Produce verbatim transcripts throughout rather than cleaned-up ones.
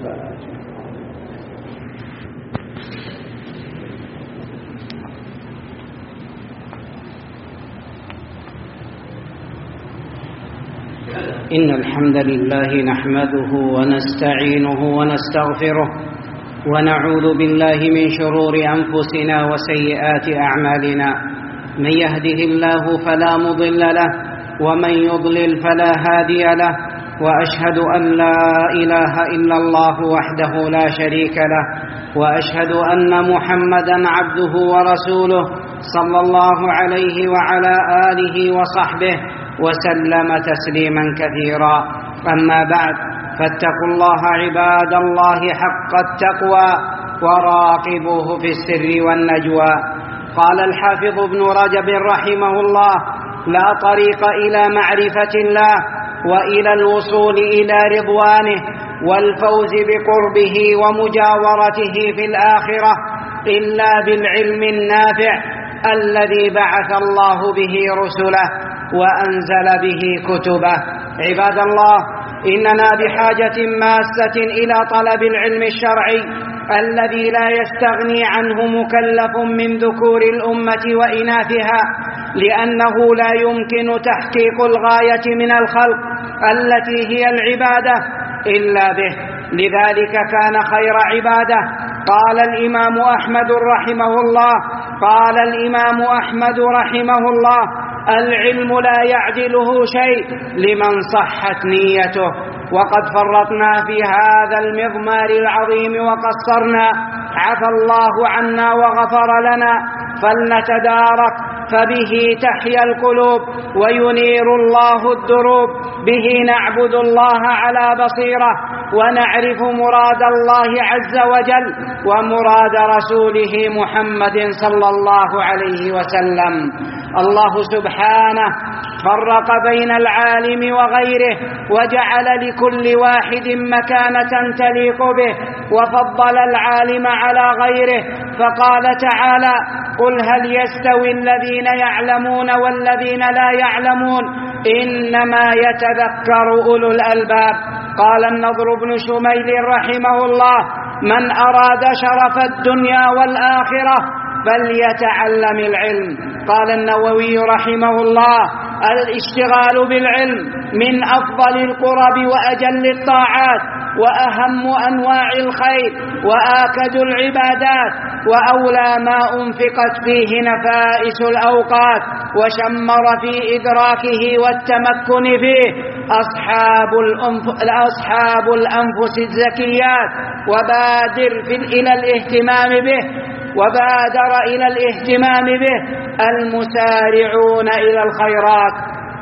إن الحمد لله نحمده ونستعينه ونستغفره ونعوذ بالله من شرور أنفسنا وسيئات أعمالنا. من يهده الله فلا مضل له ومن يضلل فلا هادي له، وأشهد أن لا إله إلا الله وحده لا شريك له، وأشهد أن محمدا عبده ورسوله صلى الله عليه وعلى آله وصحبه وسلم تسليما كثيرا. أما بعد، فاتقوا الله عباد الله حق التقوى وراقبوه في السر والنجوى. قال الحافظ ابن رجب رحمه الله: لا طريق إلى معرفة الله وإلى الوصول إلى رضوانه والفوز بقربه ومجاورته في الآخرة إلا بالعلم النافع الذي بعث الله به رسله وأنزل به كتبه. عباد الله، إننا بحاجة ماسة إلى طلب العلم الشرعي الذي لا يستغني عنه مكلف من ذكور الأمة وإناثها، لأنه لا يمكن تحقيق الغاية من الخلق التي هي العبادة إلا به. لذلك كان خير عبادة. قال الإمام أحمد رحمه الله قال الإمام أحمد رحمه الله: العلم لا يعدله شيء لمن صحت نيته. وقد فرطنا في هذا المضمار العظيم وقصرنا، عفى الله عنا وغفر لنا، فلنتدارك، فبه تحيا القلوب وينير الله الدروب. به نعبد الله على بصيرة ونعرف مراد الله عز وجل ومراد رسوله محمد صلى الله عليه وسلم. الله سبحانه فرق بين العالم وغيره، وجعل لكل واحد مكانة تليق به، وفضل العالم على غيره، فقال تعالى: قل هل يستوي الذين يعلمون والذين لا يعلمون إنما يتذكر أولو الألباب. قال النضر بن شميل رحمه الله: من أراد شرف الدنيا والآخرة فليتعلم العلم. قال النووي رحمه الله: الاشتغال بالعلم من أفضل القرب وأجل الطاعات وأهم أنواع الخير وآكد العبادات، وأولى ما أنفقت فيه نفائس الأوقات وشمر في إدراكه والتمكن فيه أصحاب الأنف... أصحاب الأنفس الزكيات. وبادر في... إلى الاهتمام به وبادر إلى الاهتمام به المسارعون إلى الخيرات.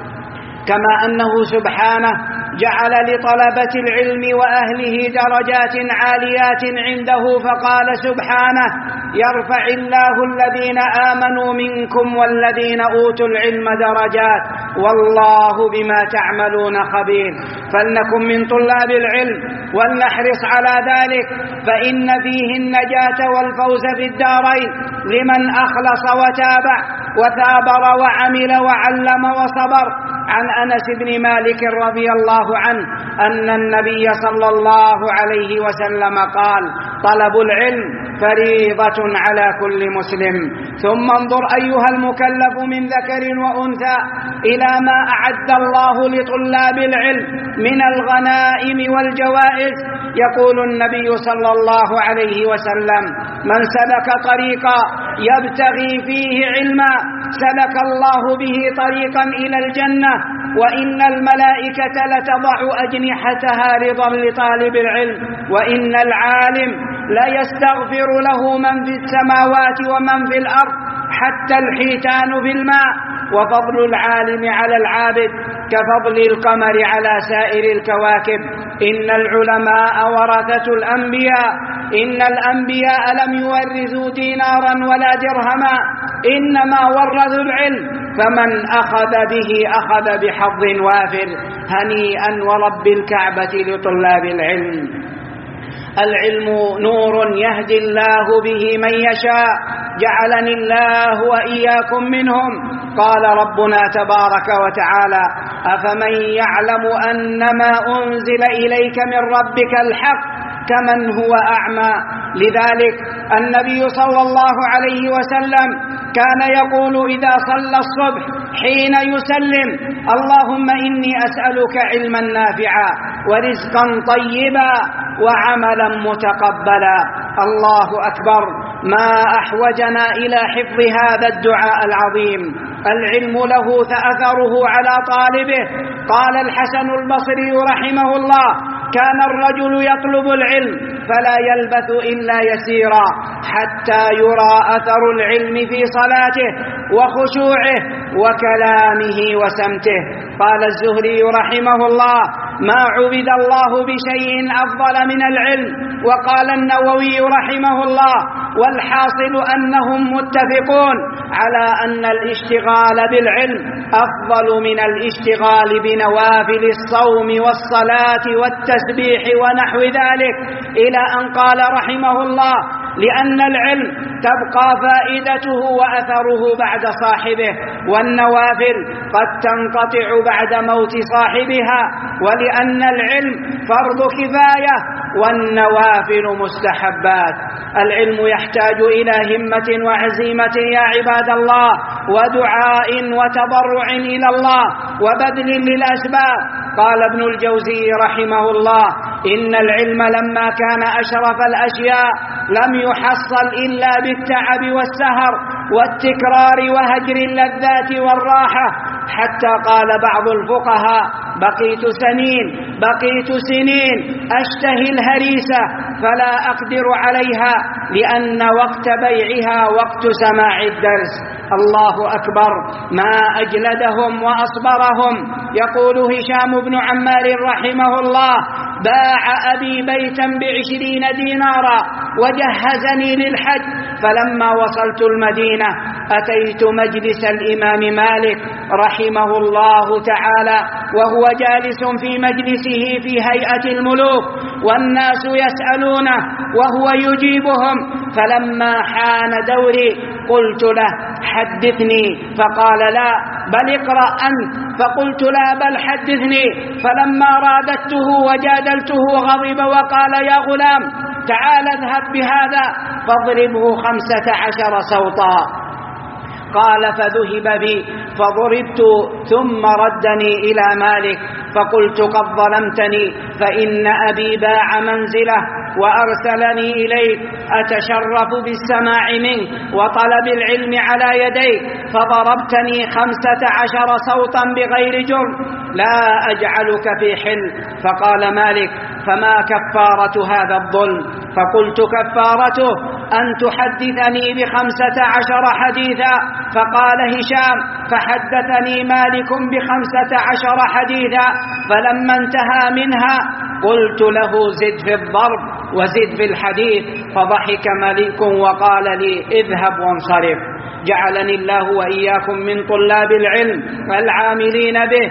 كما أنه سبحانه جعل لطلبة العلم وأهله درجات عاليات عنده، فقال سبحانه: يرفع الله الذين آمنوا منكم والذين أوتوا العلم درجات والله بما تعملون خبير. فلنكن من طلاب العلم ولنحرص على ذلك، فإن فيه النجاة والفوز في الدارين لمن أخلص وتابع وثابر وعمل وعلم وصبر. عن أنس بن مالك رضي الله عنه أن النبي صلى الله عليه وسلم قال: طلب العلم فريضة على كل مسلم. ثم انظر أيها المكلف من ذكر وأنثى إلى ما أعد الله لطلاب العلم من الغنائم والجوائز. يقول النبي صلى الله عليه وسلم: من سلك طريقا يبتغي فيه علما سلك الله به طريقا إلى الجنة، وإن الملائكة لتضع أجنحتها رضا لطالب العلم، وإن العالم لا يستغفر له من في السماوات ومن في الأرض حتى الحيتان في الماء. وفضل العالم على العابد كفضل القمر على سائر الكواكب. إن العلماء ورثة الأنبياء، إن الأنبياء لم يورثوا دينارا ولا درهما، إنما ورثوا العلم، فمن أخذ به أخذ بحظ وافر. هنيئا ورب الكعبة لطلاب العلم. العلم نور يهدي الله به من يشاء، جعلني الله وإياكم منهم. قال ربنا تبارك وتعالى: أفمن يعلم أنما أنزل إليك من ربك الحق كمن هو أعمى. لذلك النبي صلى الله عليه وسلم كان يقول إذا صلى الصبح حين يسلم: اللهم إني أسألك علما نافعا ورزقا طيبا وعملا متقبلا. الله أكبر، ما أحوجنا إلى حفظ هذا الدعاء العظيم. العلم له أثره على طالبه. قال الحسن البصري رحمه الله: كان الرجل يطلب العلم فلا يلبث إلا يسيرا حتى يرى أثر العلم في صلاته وخشوعه وكلامه وسمته. قال الزهري رحمه الله: ما عبد الله بشيء أفضل من العلم. وقال النووي رحمه الله: والحاصل أنهم متفقون على أن الاشتغال بالعلم أفضل من الاشتغال بنوافل الصوم والصلاة والتسبيح ونحو ذلك، إلى أن قال رحمه الله: لأن العلم تبقى فائدته وأثره بعد صاحبه، والنوافل قد تنقطع بعد موت صاحبها، ولأن العلم فرض كفاية والنوافل مستحبات. العلم يحتاج إلى همة وعزيمة يا عباد الله، ودعاء وتضرع إلى الله وبذل للأسباب. قال ابن الجوزي رحمه الله: إن العلم لما كان أشرف الأشياء لم يحصل إلا بالتعب والسهر والتكرار وهجر اللذات والراحة، حتى قال بعض الفقهاء: بقيت سنين بقيت سنين أشتهي الهريسة فلا أقدر عليها لأن وقت بيعها وقت سماع الدرس. الله أكبر، ما أجلدهم وأصبرهم. يقول هشام بن عمار رحمه الله: باع أبي بيتا بعشرين دينارا وجهزني للحج، فلما وصلت المدينة أتيت مجلس الإمام مالك رحمه الله تعالى وهو جالس في مجلسه في هيئة الملوك، والناس يسألونه وهو يجيبهم. فلما حان دوري قلت له: حدثني، فقال: لا بل اقرأ أنت. فقلت: لا بل حدثني. فلما رادته وجادلته غضب وقال: يا غلام تعال اذهب بهذا فاضربه خمسة عشر سوطا. قال: فذهب بي فضربت، ثم ردني إلى مالك فقلت: قد ظلمتني، فإن أبي باع منزله وأرسلني إليك، أتشرف بالسماع منك وطلب العلم على يديك، فضربتني خمسة عشر صوتا بغير جرم، لا أجعلك في حل. فقال مالك: فما كفارة هذا الظلم؟ فقلت: كفارته أن تحدثني بخمسة عشر حديثا. فقال هشام: فحدثني مالك بخمسة عشر حديثا، فلما انتهى منها قلت له: زد في الضرب وزد في الحديث. فضحك مالك وقال لي: اذهب وانصرف. جعلني الله وإياكم من طلاب العلم العاملين به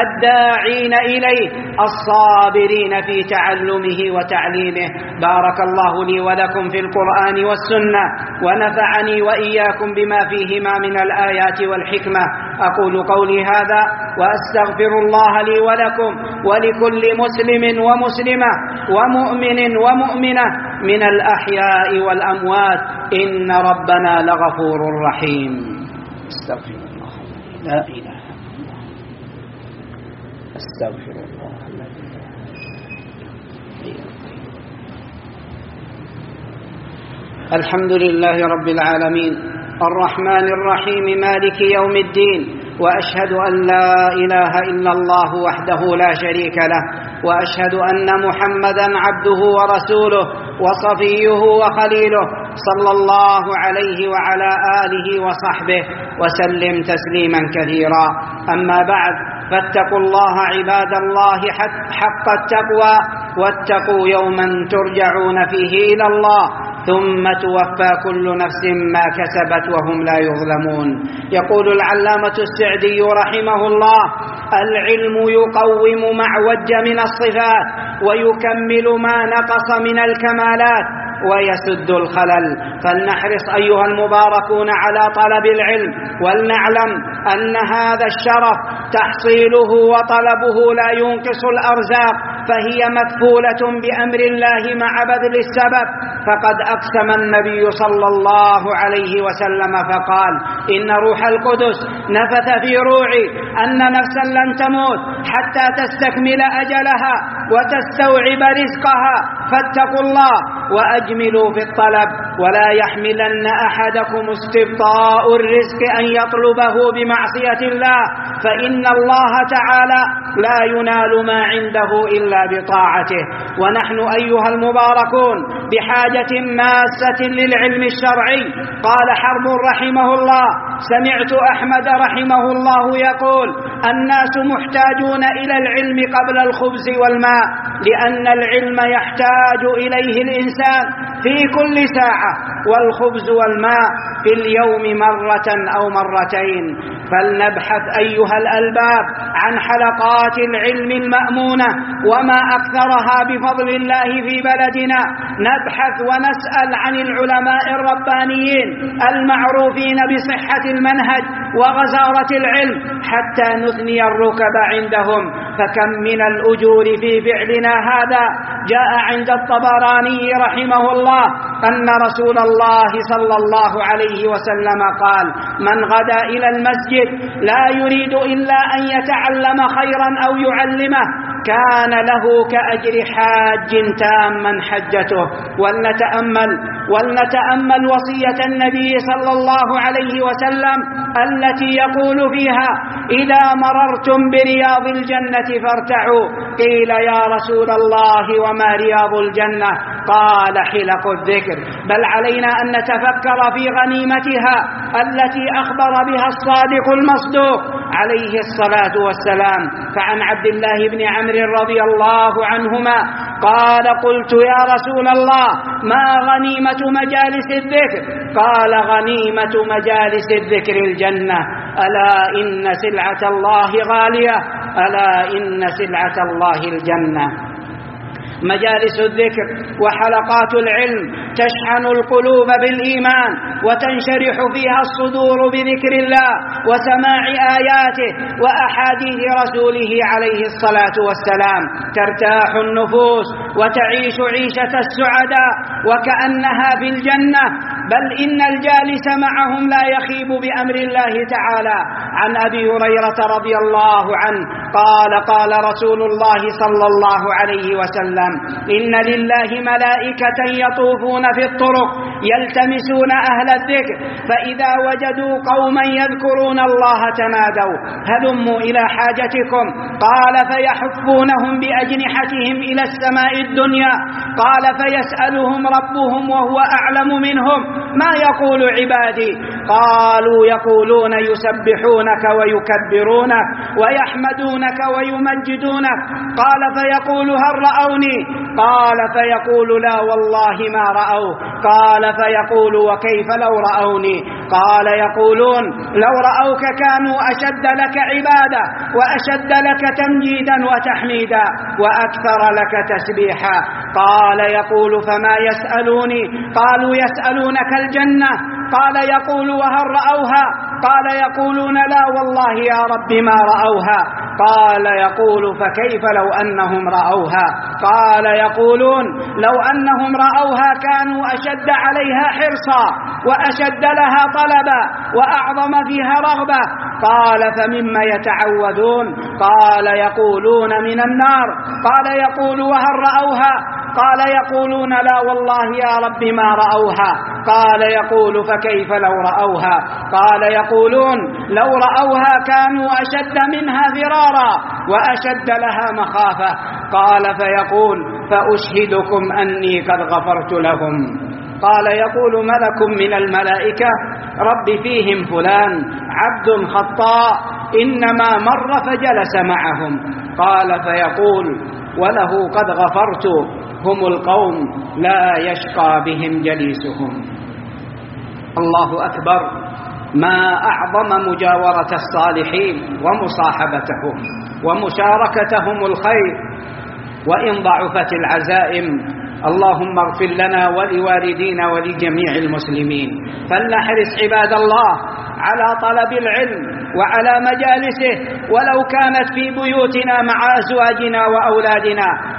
الداعين إليه الصابرين في تعلمه وتعليمه. بارك الله لي ولكم في القرآن والسنة، ونفعني وإياكم بما فيهما من الآيات والحكمة. أقول قولي هذا وأستغفر الله لي ولكم ولكل مسلم ومسلمة ومؤمن ومؤمنة من الأحياء والأموات، إن ربنا لغفور رحيم. استغفر الله، لا إله إلا الله، استغفر الله. الحمد لله رب العالمين الرحمن الرحيم مالك يوم الدين، وأشهد أن لا إله إلا الله وحده لا شريك له، وأشهد أن محمدا عبده ورسوله وصفيه وخليله، صلى الله عليه وعلى آله وصحبه وسلم تسليما كثيرا. أما بعد، فاتقوا الله عباد الله حق التقوى، واتقوا يوما ترجعون فيه إلى الله ثم توفى كل نفس ما كسبت وهم لا يظلمون. يقول العلامة السعدي رحمه الله: العلم يقوم ما عوج من الصفات ويكمل ما نقص من الكمالات ويسد الخلل. فلنحرص أيها المباركون على طلب العلم، ولنعلم أن هذا الشرف تحصيله وطلبه لا ينقص الأرزاق فهي مكفولة بأمر الله مع بذل السبب. فقد أقسم النبي صلى الله عليه وسلم فقال: إن روح القدس نفث في روعي أن نفسا لن تموت حتى تستكمل أجلها وتستوعب رزقها، فاتقوا الله وأجملوا في الطلب، ولا يحملن أحدكم استبطاء الرزق أن يطلبه بمعصية الله، فإن الله تعالى لا ينال ما عنده إلا بطاعته. ونحن أيها المباركون بحاجة ماسة للعلم الشرعي. قال حرب رحمه الله: سمعت أحمد رحمه الله يقول: الناس محتاجون إلى العلم قبل الخبز والماء، لأن العلم يحتاج إليه الإنسان في كل ساعة، والخبز والماء في اليوم مرة أو مرتين. فلنبحث أيها الألباب عن حلقات العلم المأمونة وما أكثرها بفضل الله في بلدنا. نبحث ونسأل عن العلماء الربانيين المعروفين بصحة المنهج وغزارة العلم حتى نثني الركب عندهم، فكم من الأجور في فعلنا هذا. جاء عند الطبراني رحمه الله أن رسول الله صلى الله عليه وسلم قال: من غدا إلى المسجد لا يريد إلا أن يتعلم خيرا أو يعلمه كان له كأجر حاج تاما حجته. ولنتأمل ولنتأمل وصية النبي صلى الله عليه وسلم التي يقول فيها: إذا مررتم برياض الجنة فارتعوا. قيل: يا رسول الله وما رياض الجنة؟ قال: حلق الذكر. بل علينا أن نتفكر في غنيمتها التي أخبر بها الصادق المصدوق عليه الصلاة والسلام. فعن عبد الله بن عمرو رضي الله عنهما قال: قلت: يا رسول الله ما غنيمة مجالس الذكر؟ قال: غنيمة مجالس الذكر الجنة. ألا إن سلعة الله غالية، ألا إن سلعة الله الجنة. مجالس الذكر وحلقات العلم تشحن القلوب بالإيمان وتنشرح فيها الصدور بذكر الله وسماع آياته وأحاديث رسوله عليه الصلاة والسلام. ترتاح النفوس وتعيش عيشة السعداء وكأنها في الجنة، بل إن الجالس معهم لا يخيب بأمر الله تعالى. عن أبي هريرة رضي الله عنه قال: قال رسول الله صلى الله عليه وسلم: إن لله ملائكة يطوفون في الطرق يلتمسون أهل الذكر، فإذا وجدوا قوما يذكرون الله تنادوا: هلموا إلى حاجتكم. قال: فيحفونهم بأجنحتهم إلى السماء الدنيا. قال: فيسألهم ربهم وهو أعلم منهم: ما يقول عبادي؟ قالوا: يقولون يسبحونك ويكبرونك ويحمدونك ويمجدونك. قال: فيقول: هل رأوني؟ قال: فيقول: لا والله ما رأوه. قال: فيقول: وكيف لو رأوني؟ قال: يقولون: لو رأوك كانوا أشد لك عبادة وأشد لك تمجيدا وتحميدا وأكثر لك تسبيحا. قال: يقول: فما يسألوني؟ قالوا: يسألونك الجنة. قال: يقول: وهل رأوها؟ قال: يقولون: لا والله يا رب ما رأوها. قال: يقول: فكيف لو أنهم رأوها؟ قال: يقولون: لو أنهم رأوها كانوا أشد عليها حرصا وأشد لها طلبا وأعظم فيها رغبة. قال: فمما يتعوذون؟ قال: يقولون من النار. قال: يقول: وهل رأوها؟ قال: يقولون: لا والله يا رب ما رأوها. قال: يقول: فكيف لو رأوها؟ قال: يقولون: لو رأوها كانوا أشد منها فرارا وأشد لها مخافة. قال: فيقول: فأشهدكم أني قد غفرت لهم. قال: يقول ملك من الملائكة: رب فيهم فلان عبد خطاء إنما مر فجلس معهم. قال: فيقول: وله قد غفرت، هم القوم لا يشقى بهم جليسهم. الله أكبر، ما أعظم مجاورة الصالحين ومصاحبتهم ومشاركتهم الخير وإن ضعفت العزائم. اللهم اغفر لنا ولوالدينا ولجميع المسلمين. فلنحرص عباد الله على طلب العلم وعلى مجالسه ولو كانت في بيوتنا مع أزواجنا وأولادنا.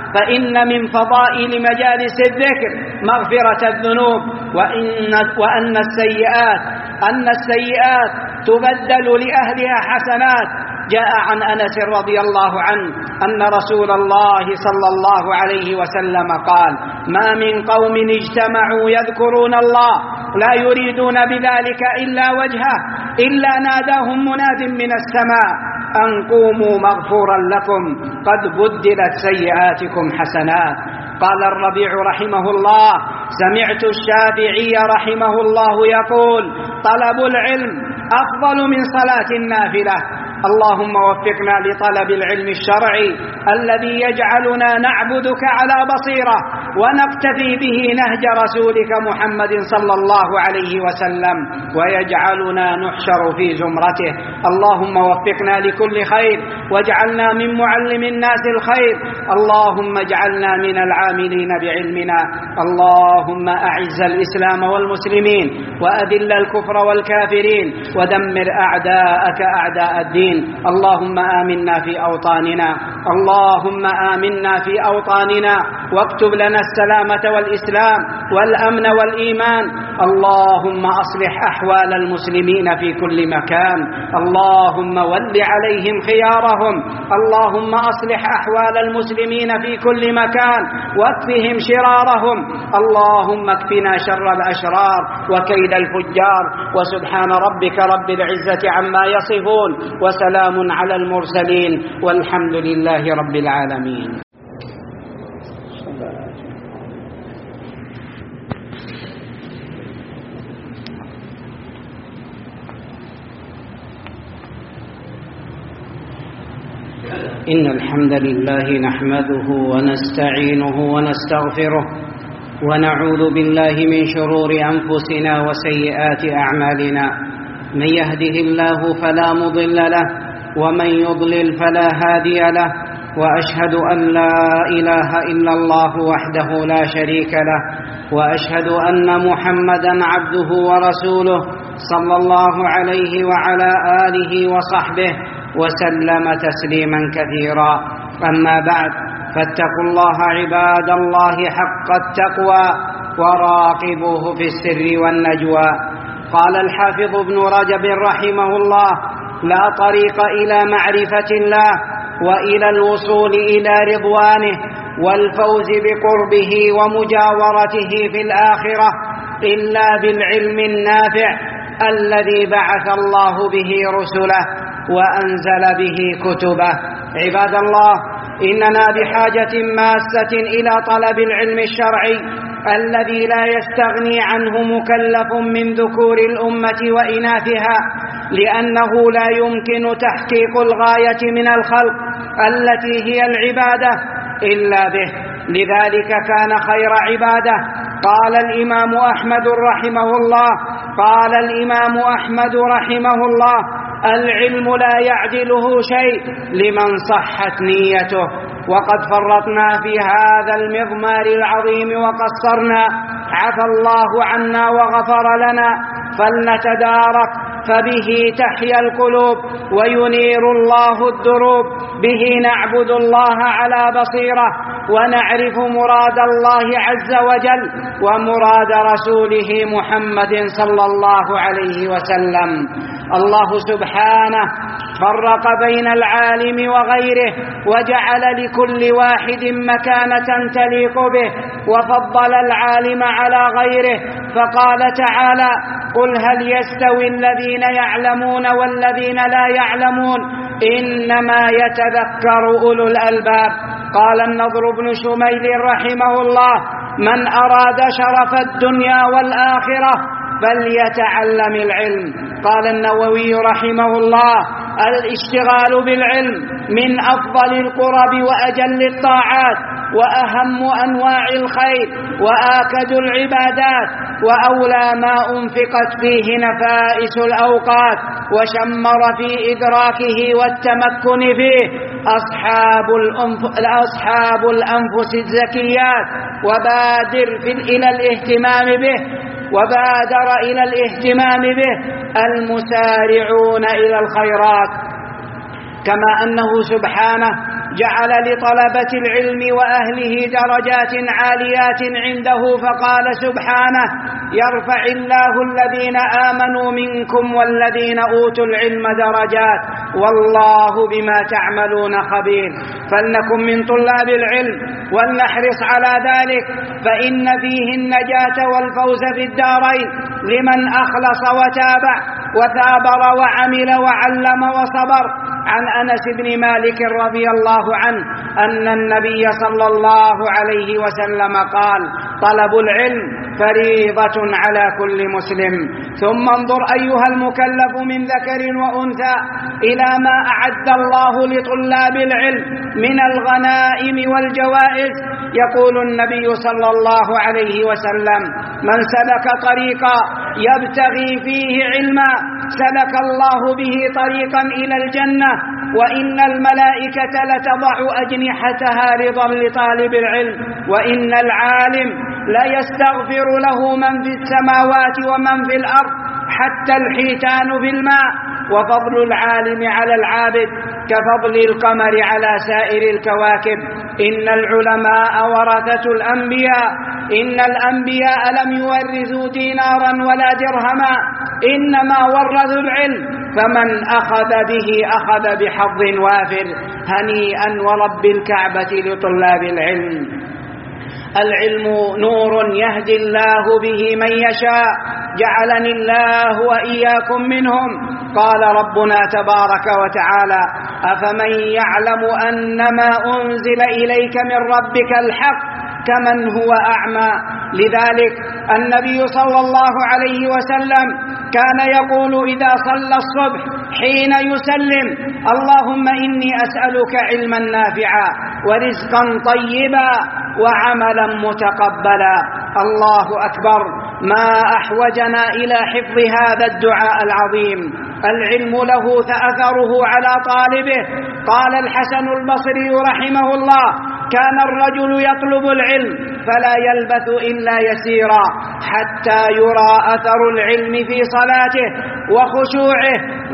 فإن من فضائل مجالس الذكر مغفرة الذنوب، وإن, وأن السيئات أن السيئات تبدل لأهلها حسنات. جاء عن أنس رضي الله عنه أن رسول الله صلى الله عليه وسلم قال: ما من قوم اجتمعوا يذكرون الله لا يريدون بذلك إلا وجهه إلا ناداهم مناد من السماء أن قوموا مغفورا لكم قد بدلت سيئاتكم حسنات. قال الربيع رحمه الله: سمعت الشافعي رحمه الله يقول: طلب العلم أفضل من صلاة النافلة. اللهم وفقنا لطلب العلم الشرعي الذي يجعلنا نعبدك على بصيرة ونقتفي به نهج رسولك محمد صلى الله عليه وسلم، ويجعلنا نحشر في زمرته. اللهم وفقنا لكل خير واجعلنا من معلم الناس الخير. اللهم اجعلنا من العاملين بعلمنا. اللهم أعز الإسلام والمسلمين وأذل الكفر والكافرين ودمر أعداءك أعداء الدين. اللهم آمنا في أوطاننا اللهم آمنا في أوطاننا واكتب لنا السلامة والإسلام والأمن والإيمان. اللهم أصلح أحوال المسلمين في كل مكان. اللهم ول عليهم خيارهم. اللهم أصلح أحوال المسلمين في كل مكان واكفهم شرارهم. اللهم اكفنا شر الأشرار وكيد الفجار. وسبحان ربك رب العزة عما يصفون وسلام على المرسلين والحمد لله رب العالمين. إن الحمد لله نحمده ونستعينه ونستغفره ونعوذ بالله من شرور أنفسنا وسيئات أعمالنا. من يهده الله فلا مضل له ومن يضلل فلا هادي له، وأشهد أن لا إله إلا الله وحده لا شريك له، وأشهد أن محمدا عبده ورسوله صلى الله عليه وعلى آله وصحبه وسلم تسليما كثيرا. أما بعد، فاتقوا الله عباد الله حق التقوى وراقبوه في السر والنجوى. قال الحافظ ابن رجب رحمه الله: لا طريق إلى معرفة الله وإلى الوصول إلى رضوانه والفوز بقربه ومجاورته في الآخرة إلا بالعلم النافع الذي بعث الله به رسله وأنزل به كتبه. عباد الله، إننا بحاجة ماسة إلى طلب العلم الشرعي الذي لا يستغني عنه مكلف من ذكور الأمة وإناثها، لأنه لا يمكن تحقيق الغاية من الخلق التي هي العبادة إلا به. لذلك كان خير عبادة. قال الإمام أحمد رحمه الله قال الإمام أحمد رحمه الله: العلم لا يعدله شيء لمن صحت نيته. وقد فرطنا في هذا المضمار العظيم وقصرنا، عفى الله عنا وغفر لنا، فلنتدارك فبه تحيا القلوب وينير الله الدروب. به نعبد الله على بصيرة ونعرف مراد الله عز وجل ومراد رسوله محمد صلى الله عليه وسلم. الله سبحانه فرق بين العالم وغيره وجعل لكل واحد مكانة تليق به، وفضل العالم على غيره فقال تعالى: قل هل يستوي الذين يعلمون والذين لا يعلمون إنما يتذكر أولو الألباب. قال النضر بن شميل رحمه الله: من أراد شرف الدنيا والآخرة فليتعلم العلم. قال النووي رحمه الله: الاشتغال بالعلم من أفضل القرب وأجل الطاعات وأهم أنواع الخير وآكد العبادات، وأولى ما أنفقت فيه نفائس الأوقات وشمر في إدراكه والتمكن فيه أصحاب الأنف... أصحاب الأنفس الزكيات. وبادر في... إلى الاهتمام به وبادر إلى الاهتمام به المسارعون إلى الخيرات. كما أنه سبحانه جعل لطلبة العلم وأهله درجات عاليات عنده، فقال سبحانه: يرفع الله الذين آمنوا منكم والذين أوتوا العلم درجات والله بما تعملون خبير. فلنكن من طلاب العلم ولنحرص على ذلك، فإن فيه النجاة والفوز في الدارين لمن أخلص وتابع وثابر وعمل وعلم وصبر. عن أنس بن مالك رضي الله عنه أن النبي صلى الله عليه وسلم قال: طلب العلم فريضة على كل مسلم. ثم انظر أيها المكلف من ذكر وأنثى إلى ما أعد الله لطلاب العلم من الغنائم والجوائز. يقول النبي صلى الله عليه وسلم: من سلك طريقا يبتغي فيه علما سلك الله به طريقا إلى الجنة، وإن الملائكة لتضع أجنحتها رضا لطالب العلم، وإن العالم ليستغفر له من في السماوات ومن في الأرض حتى الحيتان في الماء. وفضل العالم على العابد كفضل القمر على سائر الكواكب. إن العلماء ورثة الأنبياء، إن الأنبياء لم يورثوا دينارا ولا درهما، إنما ورثوا العلم، فمن أخذ به أخذ بحظ وافر. هنيئا ورب الكعبة لطلاب العلم. العلم نور يهدي الله به من يشاء، جعلني الله وإياكم منهم. قال ربنا تبارك وتعالى: أفمن يعلم أنما أنزل إليك من ربك الحق كمن هو أعمى. لذلك النبي صلى الله عليه وسلم كان يقول إذا صلى الصبح حين يسلم: اللهم إني أسألك علما نافعا ورزقا طيبا وعملا متقبلا. الله أكبر، ما أحوجنا إلى حفظ هذا الدعاء العظيم. العلم له أثره على طالبه. قال الحسن البصري رحمه الله: كان الرجل يطلب العلم فلا يلبث إلا يسيرا حتى يرى أثر العلم في صلاته وخشوعه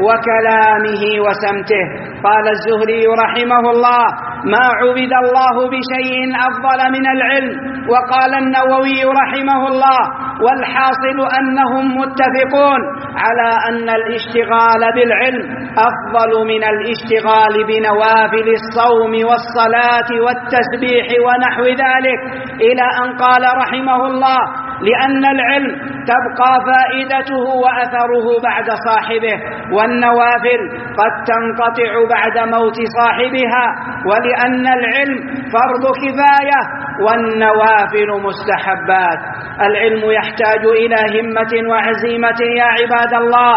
وكلامه وسمته. قال الزهري رحمه الله: ما عبد الله بشيء أفضل من العلم. وقال النووي رحمه الله: والحاصل أنهم متفقون على أن الاشتغال بالعلم أفضل من الاشتغال بنوافل الصوم والصلاة والتسبيح ونحو ذلك، إلى أن قال رحمه الله: لأن العلم تبقى فائدته وأثره بعد صاحبه، والنوافل قد تنقطع بعد موت صاحبها، ولأن العلم فرض كفاية والنوافل مستحبات. العلم يحتاج إلى همة وعزيمة يا عباد الله،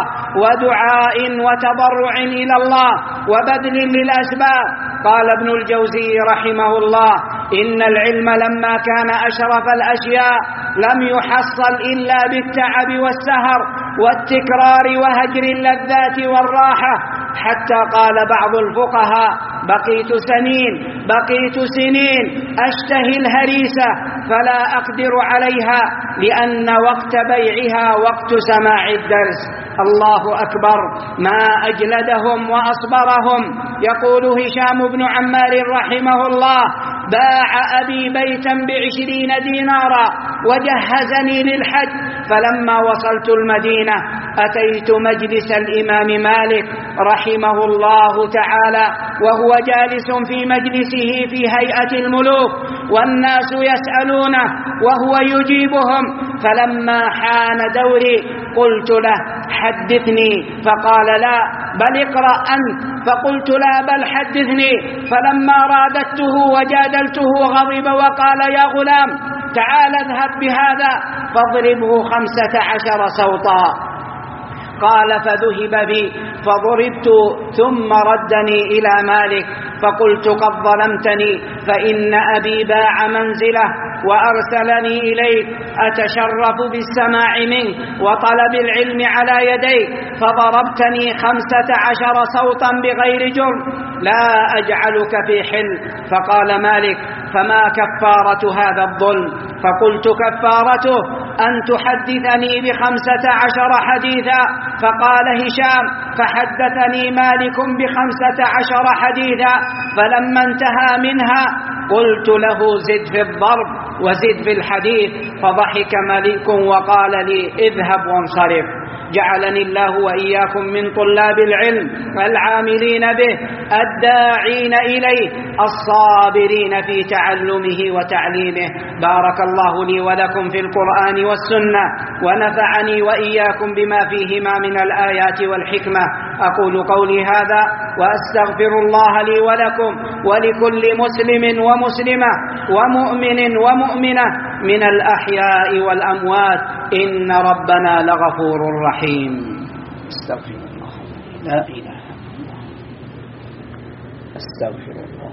ودعاء وتضرع إلى الله وبذل للأسباب. قال ابن الجوزي رحمه الله: إن العلم لما كان أشرف الأشياء لم يحصل إلا بالتعب والسهر والتكرار وهجر اللذات والراحة، حتى قال بعض الفقهاء: بقيت سنين بقيت سنين أشتهي الهريسة فلا أقدر عليها لأن وقت بيعها وقت سماع الدرس. الله أكبر، ما أجلدهم وأصبرهم. يقول هشام بن عمار رحمه الله: باع أبي بيتا بعشرين دينارا وجهزني للحج، فلما وصلت المدينة أتيت مجلس الإمام مالك رحمه الله تعالى وهو جالس في مجلسه في هيئة الملوك، والناس يسألونه وهو يجيبهم. فلما حان دوري قلت له: حدثني، فقال: لا بل اقرأ أنت. فقلت: لا بل حدثني. فلما رادته وجادلته غضب وقال: يا غلام تعال اذهب بهذا فاضربه خمسة عشر سوطا. قال: فذهب بي فضربت، ثم ردني إلى مالك فقلت: قد ظلمتني، فإن أبي باع منزله وأرسلني إليك، أتشرف بالسماع منك وطلب العلم على يديك، فضربتني خمسة عشر صوتا بغير جرم، لا أجعلك في حل. فقال مالك: فما كفارة هذا الظلم؟ فقلت كفارته أن تحدثني بخمسة عشر حديثا. فقال هشام فحدثني مالك بخمسة عشر حديثا، فلما انتهى منها قلت له زد في الضرب وزد في الحديث، فضحك مالك وقال لي اذهب وانصرف. جعلني الله وإياكم من طلاب العلم العاملين به الداعين إليه الصابرين في تعلمه وتعليمه. بارك الله لي ولكم في القرآن والسنة، ونفعني وإياكم بما فيهما من الآيات والحكمة. أقول قولي هذا وأستغفر الله لي ولكم ولكل مسلم ومسلمة ومؤمن ومؤمنة من الأحياء والأموات، إن ربنا لغفور رحيم. استغفر الله. لا إله إلا الله. استغفر الله.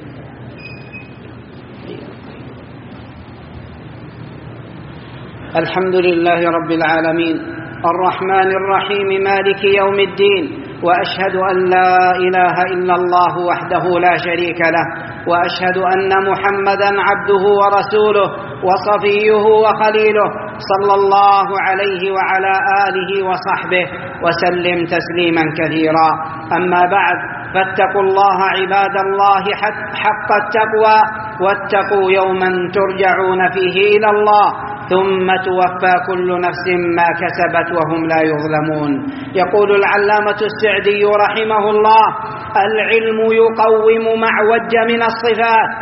الحمد لله رب العالمين الرحمن الرحيم مالك يوم الدين، وأشهد أن لا إله إلا الله وحده لا شريك له، وأشهد أن محمدا عبده ورسوله وصفيه وخليله، صلى الله عليه وعلى آله وصحبه وسلم تسليما كثيرا. أما بعد، فاتقوا الله عباد الله حق التقوى، واتقوا يوما ترجعون فيه إلى الله ثم توفى كل نفس ما كسبت وهم لا يظلمون. يقول العلامة السعدي رحمه الله: العلم يقوم ما عوج من الصفات،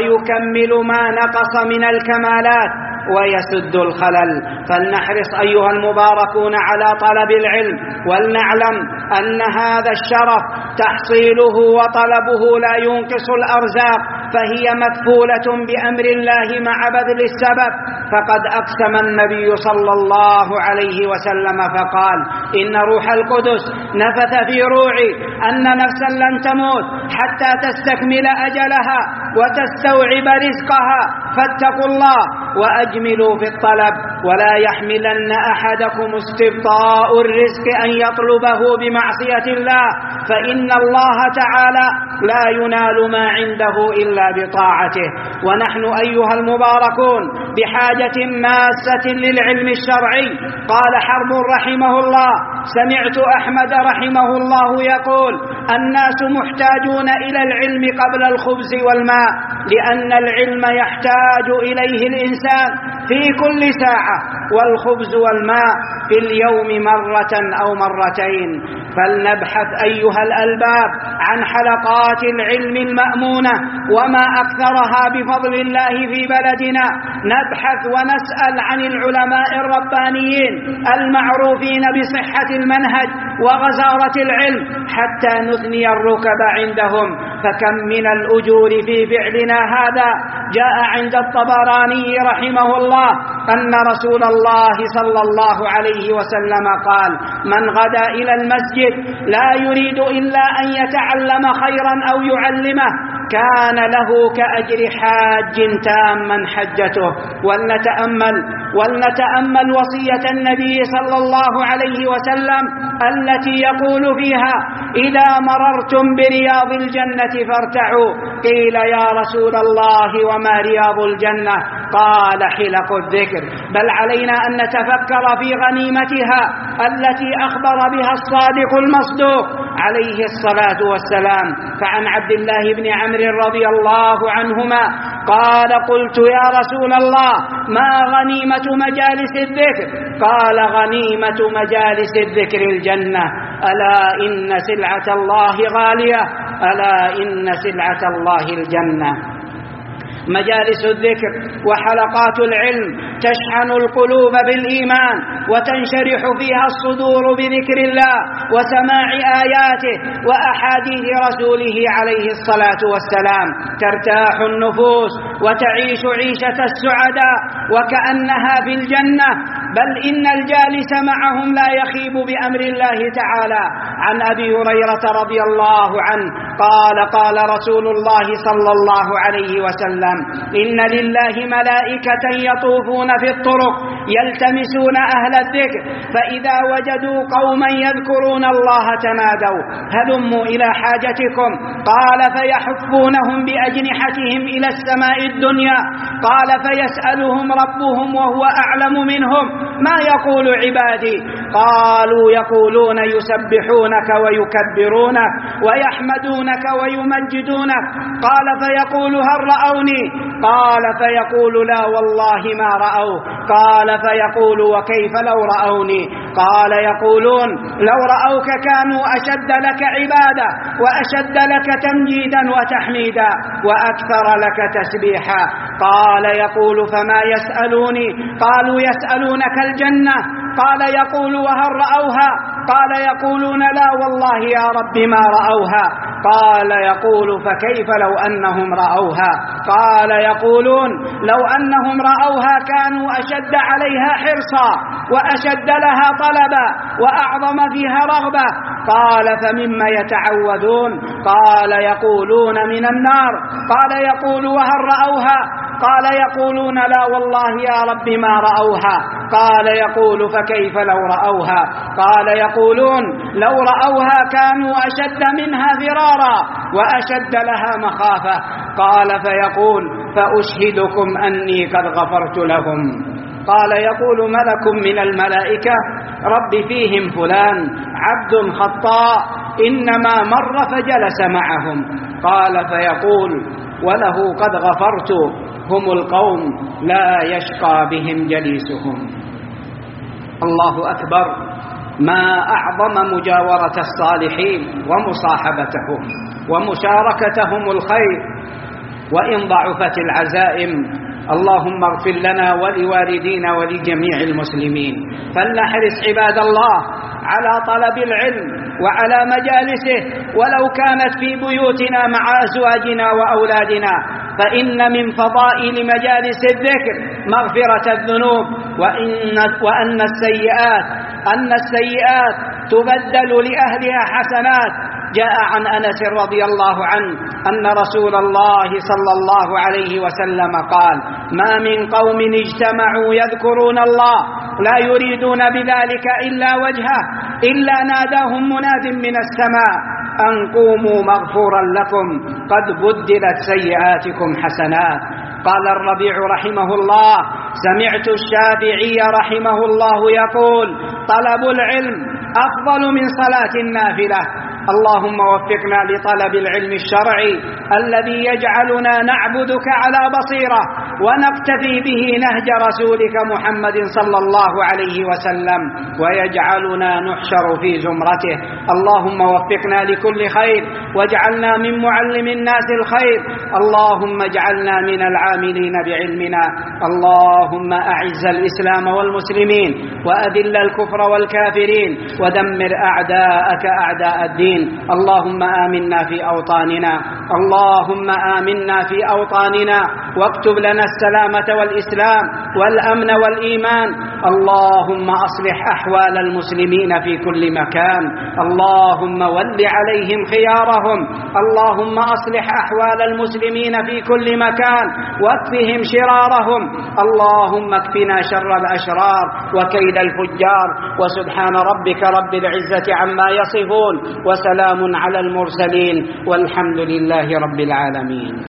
ويكمل ما نقص من الكمالات، ويسد الخلل. فلنحرص أيها المباركون على طلب العلم، ولنعلم أن هذا الشرف تحصيله وطلبه لا ينقص الأرزاق، فهي مكفولة بأمر الله مع بذل السبب. فقد أقسم النبي صلى الله عليه وسلم فقال: إن روح القدس نفث في روعي أن نفسا لن تموت حتى تستكمل أجلها وتستوعب رزقها، فاتقوا الله وأجملوا في الطلب، ولا يحملن أحدكم استبطاء الرزق أن يطلبه بمعصية الله، فإن الله تعالى لا ينال ما عنده إلا بطاعته. ونحن أيها المباركون بحاجة ماسة للعلم الشرعي. قال حرب رحمه الله: سمعت أحمد رحمه الله يقول: الناس محتاجون إلى العلم قبل الخبز والماء، لأن العلم يحتاج إليه الإنسان في كل ساعة، والخبز والماء في اليوم مرة أو مرتين. فلنبحث أيها الألباب عن حلقات العلم المأمونة وما أكثرها بفضل الله في بلدنا. نبحث ونسأل عن العلماء الربانيين المعروفين بصحة المنهج وغزارة العلم حتى نثني الركب عندهم، فكم من الأجور في فعلنا هذا. جاء عند الطبراني رحمه الله أن رسول الله صلى الله عليه وسلم قال: من غدا إلى المسجد لا يريد إلا أن يتعلم خيرا أو يعلمه كان له كأجر حاج تاما حجته. ولنتأمل ولنتأمل وصية النبي صلى الله عليه وسلم التي يقول فيها: إذا مررتم برياض الجنة فارتعوا. قيل: يا رسول الله وما رياض الجنة؟ قال: حلق الذكر. بل علينا أن نتفكر في غنيمتها التي أخبر بها الصادق المصدوق عليه الصلاة والسلام. فعن عبد الله بن عمرو رضي الله عنهما قال: قلت يا رسول الله ما غنيمة مجالس الذكر؟ قال: غنيمة مجالس الذكر الجنة. ألا إن سلعة الله غالية، ألا إن سلعة الله الجنة. مجالس الذكر وحلقات العلم تشحن القلوب بالإيمان، وتنشرح فيها الصدور بذكر الله وسماع آياته وأحاديث رسوله عليه الصلاة والسلام. ترتاح النفوس وتعيش عيشة السعداء وكأنها في الجنة. بل إن الجالس معهم لا يخيب بأمر الله تعالى. عن أبي هريرة رضي الله عنه قال قال رسول الله صلى الله عليه وسلم: إن لله ملائكة يطوفون في الطرق يلتمسون أهل الذكر، فإذا وجدوا قوما يذكرون الله تنادوا هلموا إلى حاجتكم. قال فيحفونهم بأجنحتهم إلى السماء الدنيا. قال فيسألهم ربهم وهو أعلم منهم: ما يقول عبادي؟ قالوا يقولون يسبحونك ويكبرونك ويحمدونك ويمجدونك. قال فيقول هل رأوني؟ قال فيقول لا والله ما رأوه. قال فيقول وكيف لو رأوني؟ قال يقولون لو رأوك كانوا أشد لك عبادة وأشد لك تمجيدا وتحميدا وأكثر لك تسبيحا. قال يقول فما يسألوني؟ قالوا يسألونك الجنة. قال يقول وهل رأوها؟ قال يقولون لا والله يا رب ما رأوها. قال يقول فكيف لو أنهم رأوها؟ قال يقولون لو أنهم رأوها كانوا أشد عليها حرصا وأشد لها طلبا وأعظم فيها رغبة. قال فمما يتعوذون؟ قال يقولون من النار. قال يقول وهل رأوها؟ قال يقولون لا والله يا رب ما رأوها. قال يقول فكيف لو رأوها؟ قال يقولون لو رأوها كانوا أشد منها فرارا وأشد لها مخافة. قال فيقول فأشهدكم أني قد غفرت لهم. قال يقول ملك من الملائكة رب فيهم فلان عبد خطاء إنما مر فجلس معهم. قال فيقول وله قد غفرت، هم القوم لا يشقى بهم جليسهم. الله أكبر، ما أعظم مجاورة الصالحين ومصاحبتهم ومشاركتهم الخير وإن ضعفت العزائم. اللهم اغفر لنا ولوالدينا ولجميع المسلمين. فلنحرص عباد الله على طلب العلم وعلى مجالسه ولو كانت في بيوتنا مع أزواجنا وأولادنا، فإن من فضائل مجالس الذكر مغفرة الذنوب وإن, وأن السيئات أن السيئات تبدل لأهلها حسنات. جاء عن أنس رضي الله عنه أن رسول الله صلى الله عليه وسلم قال: ما من قوم اجتمعوا يذكرون الله لا يريدون بذلك إلا وجهه إلا ناداهم مناد من السماء أن قوموا مغفورا لكم قد بدلت سيئاتكم حسنات. قال الربيع رحمه الله: سمعت الشافعي رحمه الله يقول: طلب العلم أفضل من صلاة النافلة. اللهم وفقنا لطلب العلم الشرعي الذي يجعلنا نعبدك على بصيرة ونقتفي به نهج رسولك محمد صلى الله عليه وسلم ويجعلنا نحشر في زمرته. اللهم وفقنا لكل خير واجعلنا من معلم الناس الخير. اللهم اجعلنا من العاملين بعلمنا. اللهم أعز الإسلام والمسلمين وأذل الكفر والكافرين ودمر أعداءك أعداء الدين. اللهم آمنا في أوطاننا اللهم آمنا في أوطاننا واكتب لنا السلامة والإسلام والأمن والإيمان. اللهم أصلح أحوال المسلمين في كل مكان. اللهم ول عليهم خيارهم. اللهم أصلح أحوال المسلمين في كل مكان واكفهم شرارهم. اللهم اكفنا شر الأشرار وكيد الفجار. وسبحان ربك رب العزة عما يصفون وسلام على المرسلين والحمد لله رب العالمين.